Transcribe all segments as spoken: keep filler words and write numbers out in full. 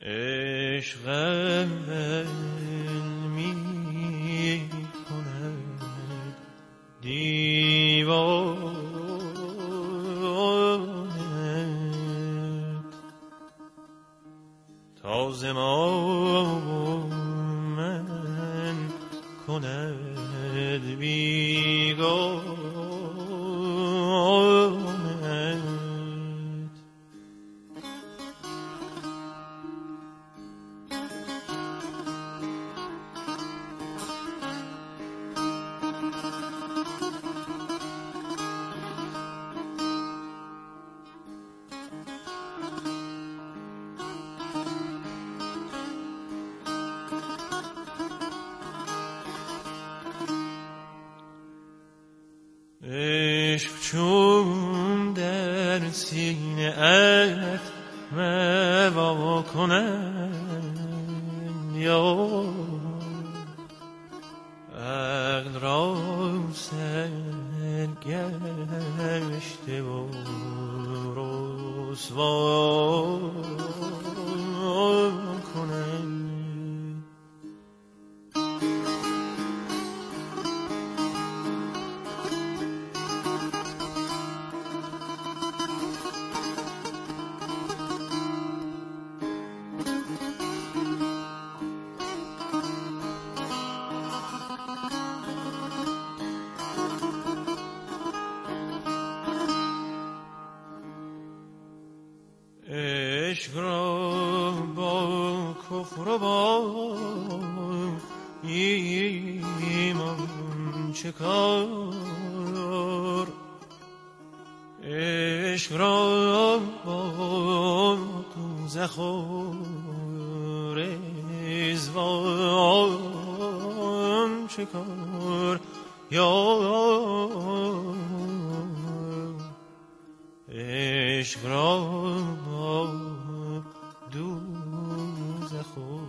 عشقم می کند دیوانه تا زمان من کند بیگانه. عشق چون در سینه ات موا کنند یا عقل را سرگشته و رسوا کنند. عشق را با کفر و با ایمان چه کار، عشق را با دوزخ و رضوان چه کار، یا عشق را با دوزخ و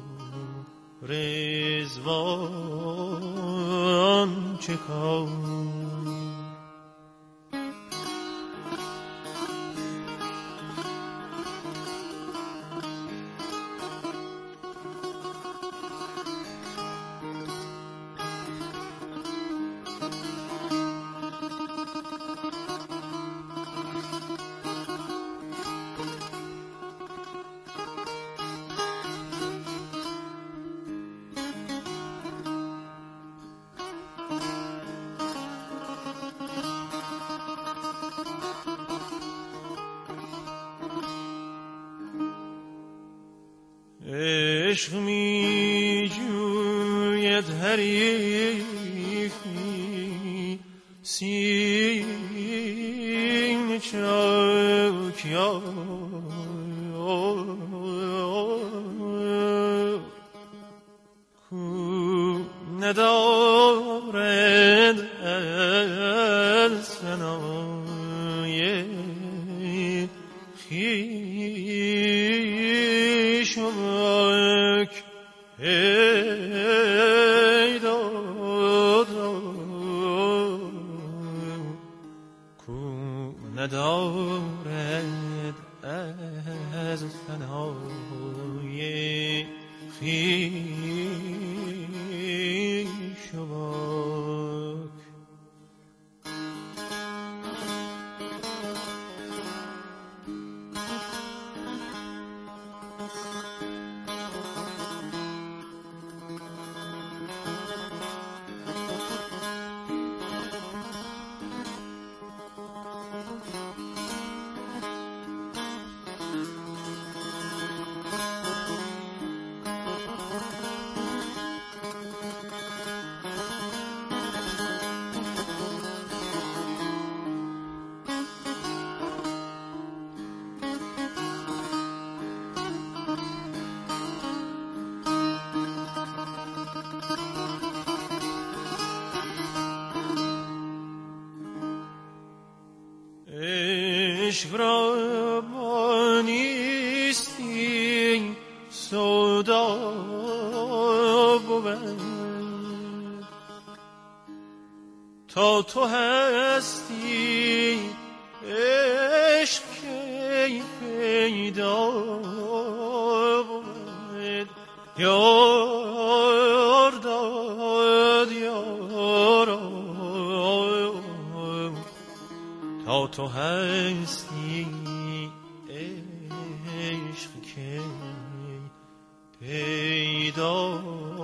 رضوان چه کار. عشق می جوید حریفی سینه چاک یا کو ندارد از ثنای خویش ای دادا کو ندارد از فنای خویش باک. عشق را با نیستی سودا بود تا تو هستی عشق کی پیدا بود. یار داد یارم تا تو هستی عشق که پیدا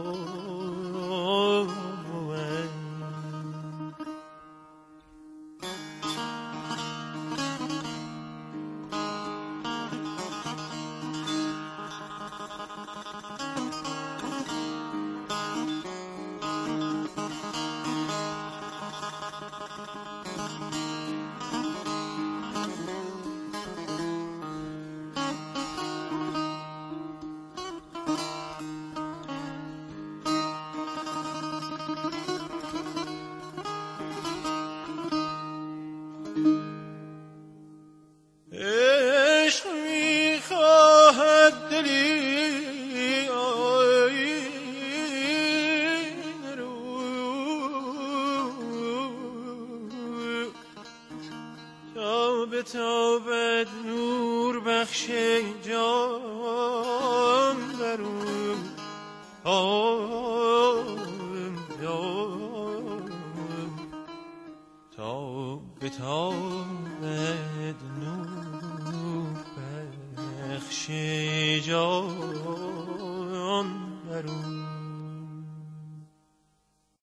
عشق میخواهد دلی آیین رو تا به تابد نور بخش جان درون تا به تابد نور بخش جان درون